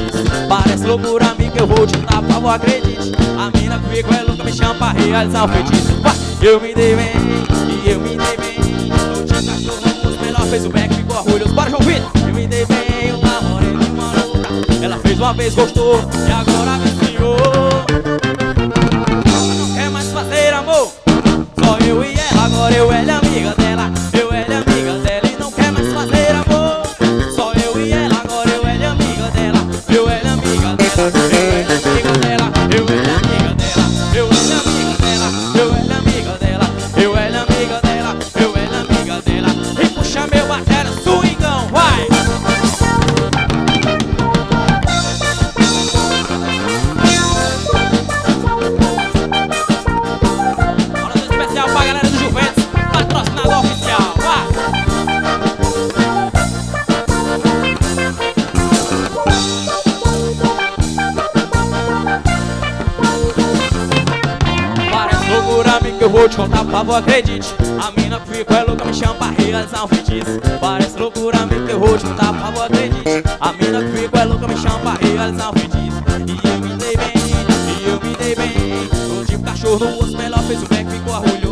feitiço. Parece loucura, amiga, eu vou te dar, por favor, acredite. A mina que fico é louca, me chama pra realizar o feitiço. Eu me dei bem, e eu me dei bem. O time cachorro, os melhor fez o back, ficou orgulhoso. Bora, João Vitor! Eu me dei bem, uma morena e uma louca. Ela fez uma vez, gostou, e agora me ensinou. Ela não quer mais fazer amor, só eu e ela. Agora eu, ela é amiga dela, eu, ela é amiga dela. E não quer mais fazer amor, só eu e ela. Agora eu, ela é amiga dela, eu, ela é amiga dela. Eu, ela é amiga dela, eu, ela é amiga dela. Eu, ela é amiga dela, eu, ela é amiga dela. Eu, ela é amiga dela, eu, ela é amiga dela. E puxa meu batera, swingão, vai! Especial pra galera do Juventus, patrocinador oficial, vai! Parece loucura, amiga, eu vou te contar, por favor, acredite. A mina que ficou é louca, me chama pra realizar um feitiço. Parece loucura, amiga, eu vou te contar, por favor, acredite. A mina que ficou é louca, me chama pra realizar um feitiço. E eu me dei bem, e eu me dei bem. O tipo cachorro no osso melhor fez o back, ficou orgulhoso.